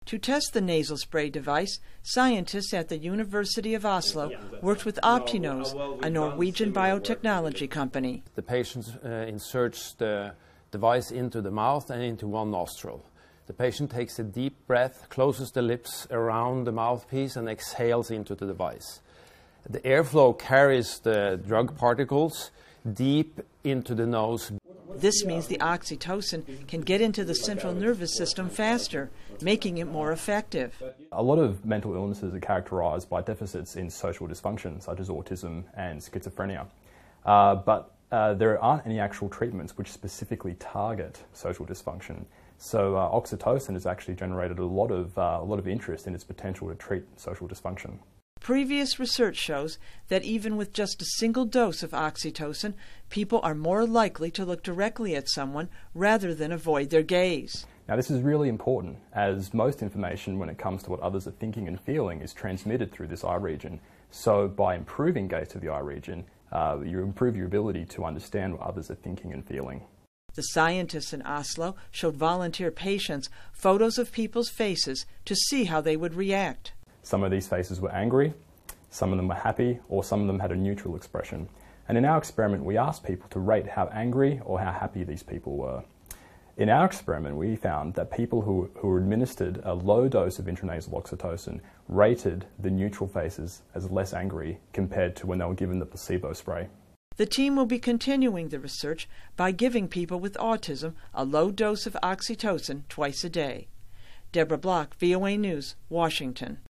To test the nasal spray device, scientists at the University of Oslo worked with Optinose, a Norwegian biotechnology company. The patient inserts the device into the mouth and into one nostril. The patient takes a deep breath, closes the lips around the mouthpiece and exhales into the device. The airflow carries the drug particles deep into the nose. This means the oxytocin can get into the central nervous system faster, making it more effective. A lot of mental illnesses are characterized by deficits in social dysfunction, such as autism and schizophrenia. But there aren't any actual treatments which specifically target social dysfunction. So oxytocin has actually generated a lot of interest in its potential to treat social dysfunction. Previous research shows that even with just a single dose of oxytocin, people are more likely to look directly at someone rather than avoid their gaze. Now this is really important, as most information when it comes to what others are thinking and feeling is transmitted through this eye region. So by improving gaze to the eye region, you improve your ability to understand what others are thinking and feeling. The scientists in Oslo showed volunteer patients photos of people's faces to see how they would react. Some of these faces were angry, some of them were happy, or some of them had a neutral expression. And in our experiment, we asked people to rate how angry or how happy these people were. In our experiment, we found that people who were administered a low dose of intranasal oxytocin rated the neutral faces as less angry compared to when they were given the placebo spray. The team will be continuing the research by giving people with autism a low dose of oxytocin twice a day. Deborah Block, VOA News, Washington.